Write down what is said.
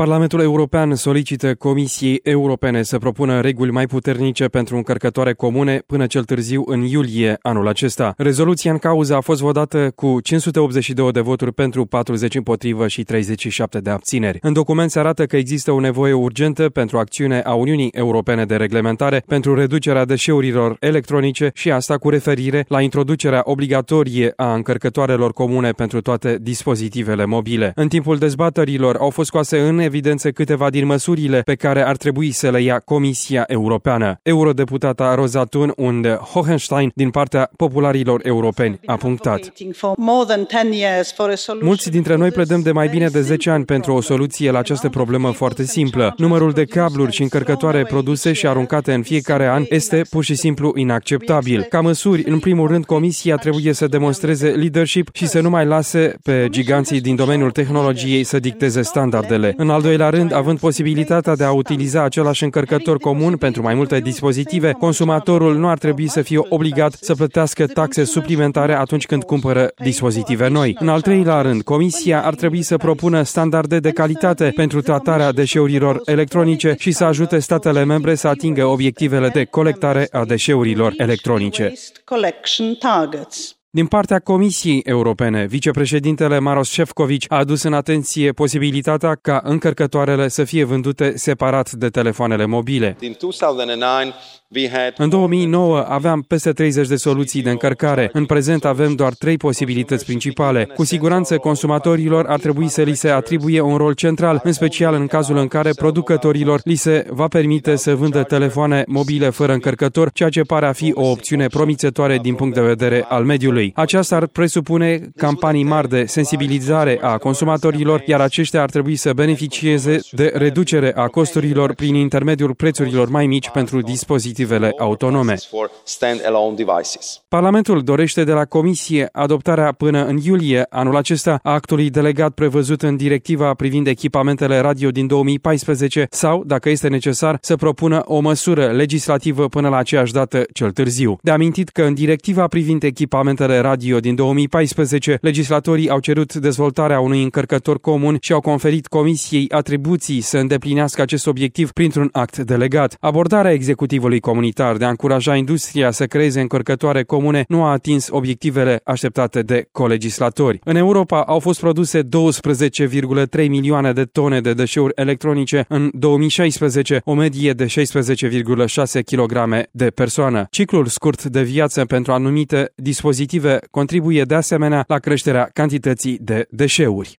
Parlamentul European solicită Comisiei Europene să propună reguli mai puternice pentru încărcătoare comune până cel târziu în iulie anul acesta. Rezoluția în cauză a fost votată cu 582 de voturi pentru, 40 împotrivă și 37 de abțineri. În document se arată că există o nevoie urgentă pentru acțiune a Uniunii Europene de reglementare pentru reducerea deșeurilor electronice și asta cu referire la introducerea obligatorie a încărcătoarelor comune pentru toate dispozitivele mobile. În timpul dezbaterilor au fost scoase în evidență câteva din măsurile pe care ar trebui să le ia Comisia Europeană. Eurodeputata Rosa Thun und Hohenstein din partea popularilor europeni a punctat: mulți dintre noi pledăm de mai bine de 10 ani pentru o soluție la această problemă foarte simplă. Numărul de cabluri și încărcătoare produse și aruncate în fiecare an este pur și simplu inacceptabil. Ca măsuri, în primul rând, Comisia trebuie să demonstreze leadership și să nu mai lase pe giganții din domeniul tehnologiei să dicteze standardele. În al doilea rând, având posibilitatea de a utiliza același încărcător comun pentru mai multe dispozitive, consumatorul nu ar trebui să fie obligat să plătească taxe suplimentare atunci când cumpără dispozitive noi. În al treilea rând, Comisia ar trebui să propună standarde de calitate pentru tratarea deșeurilor electronice și să ajute statele membre să atingă obiectivele de colectare a deșeurilor electronice. Din partea Comisiei Europene, vicepreședintele Maroš Šefčovič a adus în atenție posibilitatea ca încărcătoarele să fie vândute separat de telefoanele mobile. În 2009 aveam peste 30 de soluții de încărcare. În prezent avem doar 3 posibilități principale. Cu siguranță, consumatorilor ar trebui să li se atribuie un rol central, în special în cazul în care producătorilor li se va permite să vândă telefoane mobile fără încărcător, ceea ce pare a fi o opțiune promițătoare din punct de vedere al mediului. Aceasta ar presupune campanii mari de sensibilizare a consumatorilor, iar aceștia ar trebui să beneficieze de reducere a costurilor prin intermediul prețurilor mai mici pentru dispozitivele autonome. Parlamentul dorește de la Comisie adoptarea până în iulie anul acesta a actului delegat prevăzut în directiva privind echipamentele radio din 2014 sau, dacă este necesar, să propună o măsură legislativă până la aceeași dată cel târziu. De amintit că în directiva privind echipamentele radio din 2014, legislatorii au cerut dezvoltarea unui încărcător comun și au conferit Comisiei atribuții să îndeplinească acest obiectiv printr-un act delegat. Abordarea executivului comunitar de a încuraja industria să creeze încărcătoare comune nu a atins obiectivele așteptate de colegislatori. În Europa au fost produse 12,3 milioane de tone de deșeuri electronice în 2016, o medie de 16,6 kg de persoană. Ciclul scurt de viață pentru anumite dispozitive contribuie de asemenea la creșterea cantității de deșeuri.